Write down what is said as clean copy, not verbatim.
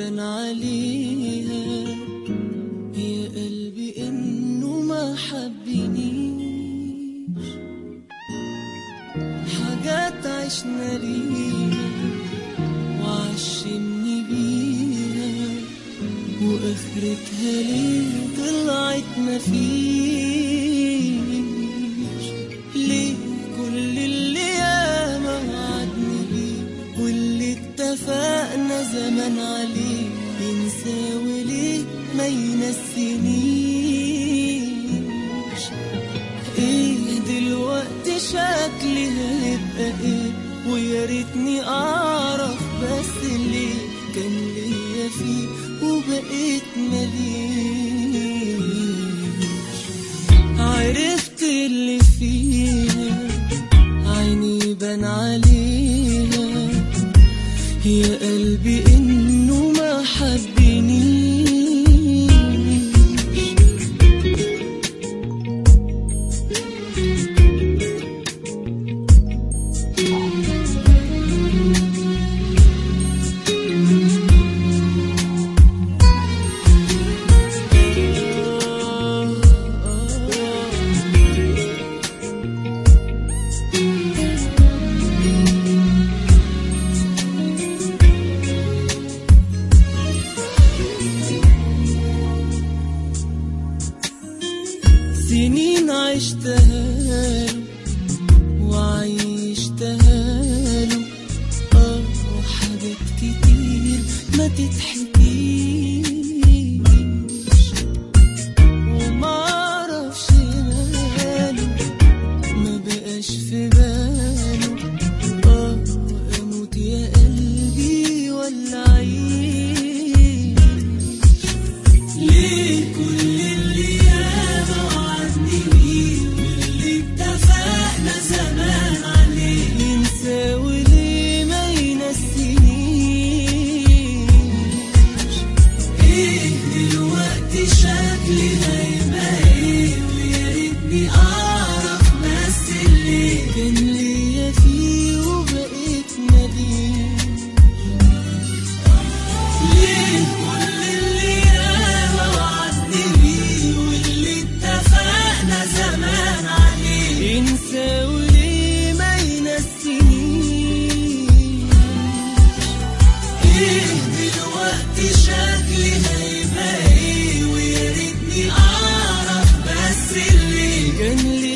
بان عليها يا قلبي انه ما حبنيش، حاجات عشنا ليها وعشمني بيها واخرتها ليه طلعت مفيش. ليه كل اللي ياما وعدني بيه واللي اتفقنا زمان عليه ينسى وليه ما ينسينيش؟ ايه دلوقتي شكلي هيبقى ايه؟ ويا ريتني اعرف بس ليه كان ليا فيه وبقيت مليش. عرفت اللي فيها عيني بان عليها يا قلبي انه ما حبنيش. سنين عشتها له وعيشتها له وحاجات كتير ما تتحكيش، ومعرفش ماله ما بقاش في باله اموت يا قلبي ولا عيش. ليه كل اللي ياما وعدني بيه واللي اتفقنا زمان عليه ينسى وليه ما ينسينيش؟ ايه دلوقتي شكلي هيبقى ايه؟ ويا ريتني اعرف بس اللي كان ليا فيه وبقيت مليش. ليه كل اللي ياما وعدني بيه واللي اتفقنا زمان عليه ينسى وليه ما ينسينيش؟ ايه دلوقتي شكلي هيبقى ايه؟ ويا ريتني اعرف بس اللي كان لي